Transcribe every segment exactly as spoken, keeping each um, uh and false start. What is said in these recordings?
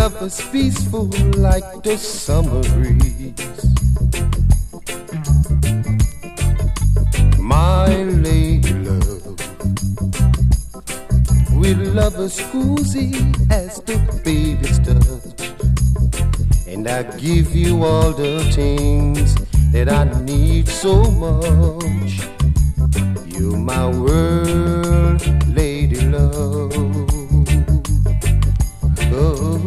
love is peaceful like the summer breeze. My lady love, with love as cozy as the baby's touch. And I give you all the things that I need so much. You're my world, lady love. Oh,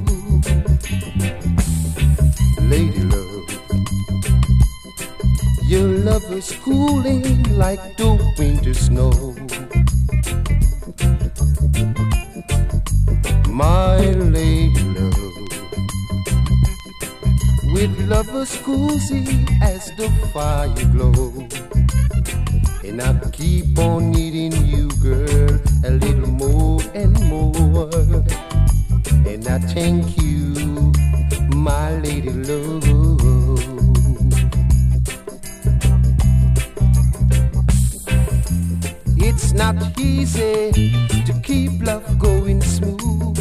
lady love, your love is cooling like the winter snow. My lady love, with love as cozy as the fire glow. And I keep on needing you, girl, a little more and more. And I thank you, my lady love. It's not easy to keep love going smooth.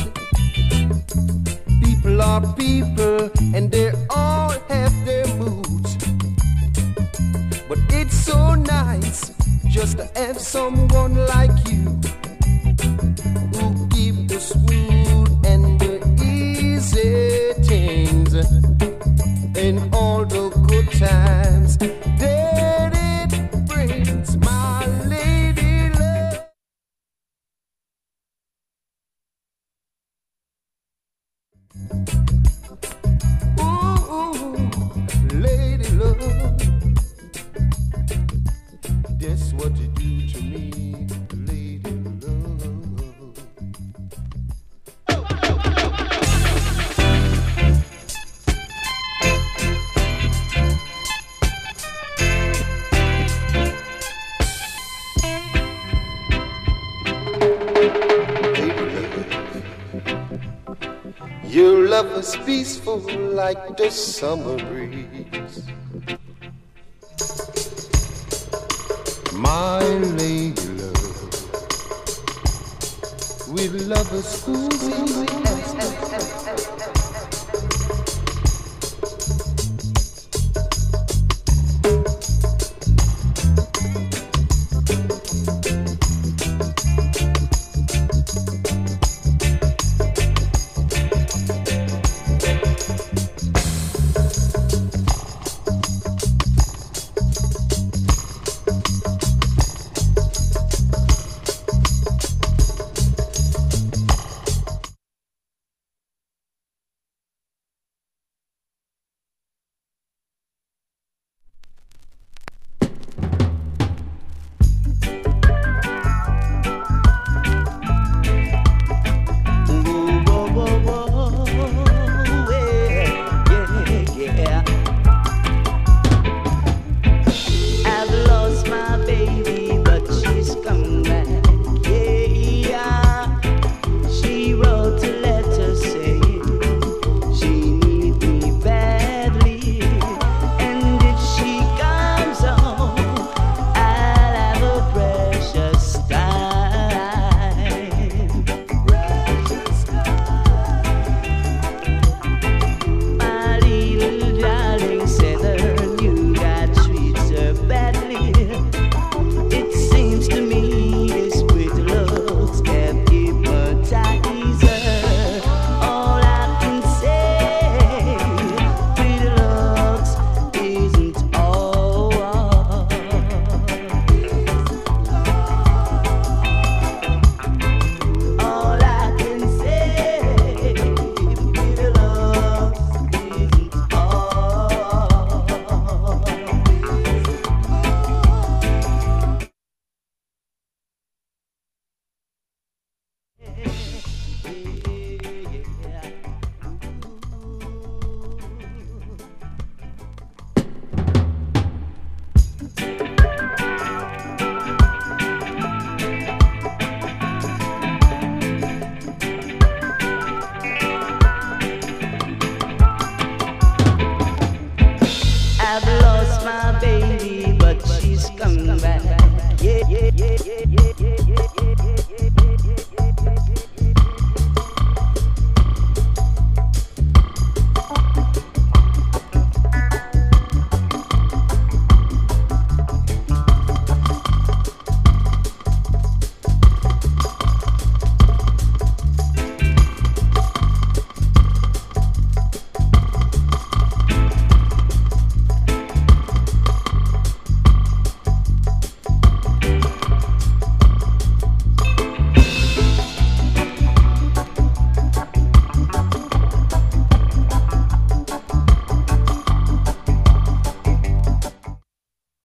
People are people and they all have their moods. But it's so nice just to have someone like you who give the smooth and the easy things and all the good times that it brings, my lady love. Ooh, lady love, that's what you do to me, lady love. Your love is peaceful like the summer breeze. My lady love, with love is cozy.